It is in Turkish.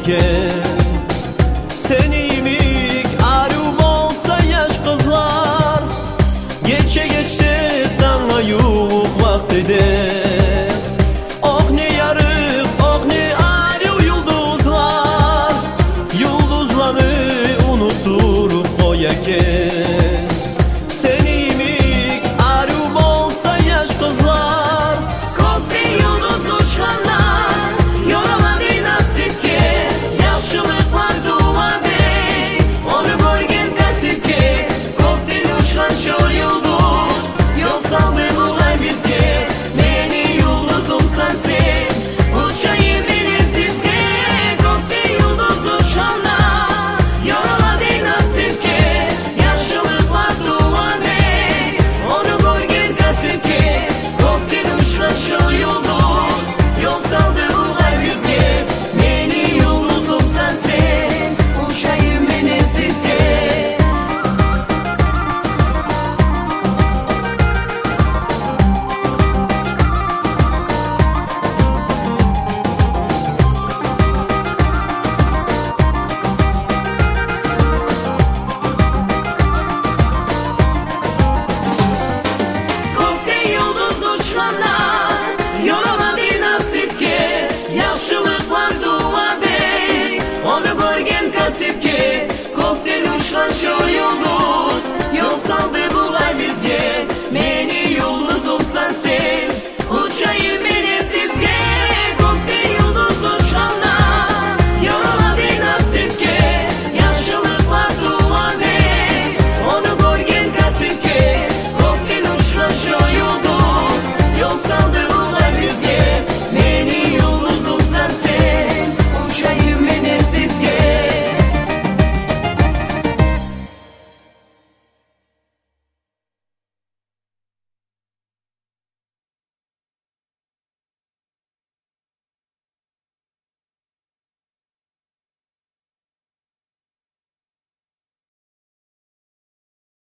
koyarken. Senimik arım olsa yaş kızlar, geçe geçti dana yok vaktide. Oh ne yarık, oh ne arı yıldızlar, yıldızları unutturup koyarken. Senimik arım olsa yaş kızlar, Koktu yıldız uçanlar, yoruladı nasip ki, yaşlılıklar duvadı, onu görgen kasip ki. Koktu uçan şu yıldız, yol saldı bu gay bizge. Beni yıldızım sensin, uçayım beni sizge. Koktu yıldız uçanlar, yoruladı nasip ki, yaşlılıklar duvadı, onu görgen kasip ki. Koktu uçan şu yıldız, yol saldı bu gay bizge. Beni yıldızım sensin, uçayım beni sizge. Koktu yıldız uçanlar, yoruladı nasip ki, yaşlılıklar duvadı, onu görgen kasip ki. Koktu uçan şu yıldız, yol saldı bu gay bizge. Beni yıldızım sensin, uçayım